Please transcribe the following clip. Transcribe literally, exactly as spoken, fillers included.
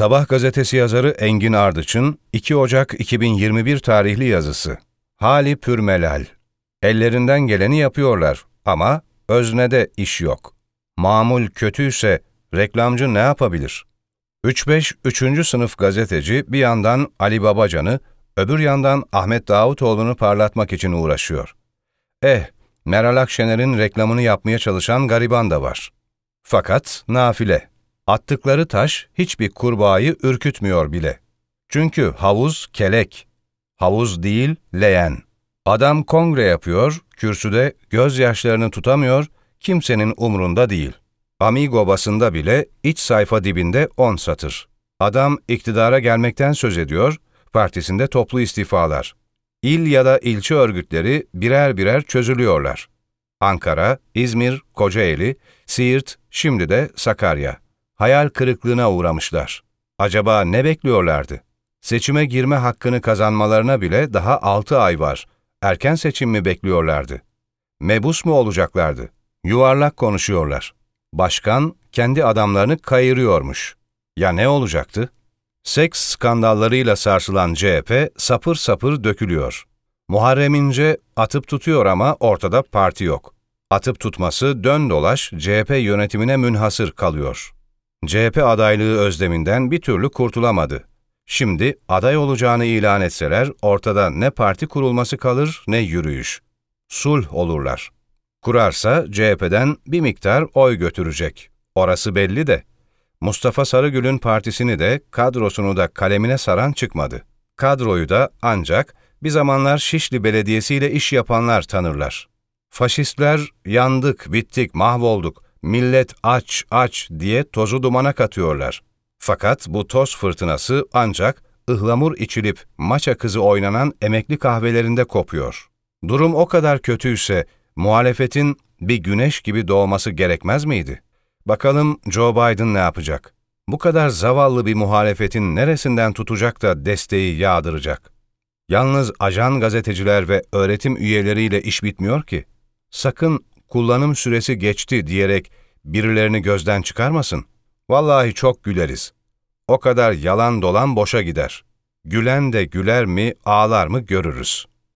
Sabah gazetesi yazarı Engin Ardıç'ın iki Ocak iki bin yirmi bir tarihli yazısı. Hali pürmelal. Ellerinden geleni yapıyorlar ama öznede iş yok. Mamul kötüyse reklamcı ne yapabilir? üç beş üçüncü sınıf gazeteci bir yandan Ali Babacan'ı, öbür yandan Ahmet Davutoğlu'nu parlatmak için uğraşıyor. Eh, Meral Akşener'in reklamını yapmaya çalışan gariban da var. Fakat nafile. Attıkları taş hiçbir kurbağayı ürkütmüyor bile. Çünkü havuz kelek. Havuz değil, leğen. Adam kongre yapıyor, kürsüde gözyaşlarını tutamıyor, kimsenin umrunda değil. Amigo basında bile iç sayfa dibinde on satır. Adam iktidara gelmekten söz ediyor, partisinde toplu istifalar. İl ya da ilçe örgütleri birer birer çözülüyorlar. Ankara, İzmir, Kocaeli, Siirt, şimdi de Sakarya. Hayal kırıklığına uğramışlar. Acaba ne bekliyorlardı? Seçime girme hakkını kazanmalarına bile daha altı ay var. Erken seçim mi bekliyorlardı? Mebus mu olacaklardı? Yuvarlak konuşuyorlar. Başkan kendi adamlarını kayırıyormuş. Ya ne olacaktı? Seks skandallarıyla sarsılan C H P sapır sapır dökülüyor. Muharrem İnce atıp tutuyor ama ortada parti yok. Atıp tutması dön dolaş C H P yönetimine münhasır kalıyor. C H P adaylığı özleminden bir türlü kurtulamadı. Şimdi aday olacağını ilan etseler ortada ne parti kurulması kalır ne yürüyüş. Sulh olurlar. Kurarsa C H P'den bir miktar oy götürecek. Orası belli de. Mustafa Sarıgül'ün partisini de kadrosunu da kalemine saran çıkmadı. Kadroyu da ancak bir zamanlar Şişli Belediyesi ile iş yapanlar tanırlar. Faşistler yandık, bittik, mahvolduk, millet aç aç diye tozu dumana katıyorlar. Fakat bu toz fırtınası ancak ıhlamur içilip maça kızı oynanan emekli kahvelerinde kopuyor. Durum o kadar kötüyse muhalefetin bir güneş gibi doğması gerekmez miydi? Bakalım Joe Biden ne yapacak? Bu kadar zavallı bir muhalefetin neresinden tutacak da desteği yağdıracak? Yalnız ajan gazeteciler ve öğretim üyeleriyle iş bitmiyor ki. Sakın kullanım süresi geçti diyerek birilerini gözden çıkarmasın. Vallahi çok güleriz. O kadar yalan dolan boşa gider. Gülen de güler mi, ağlar mı görürüz.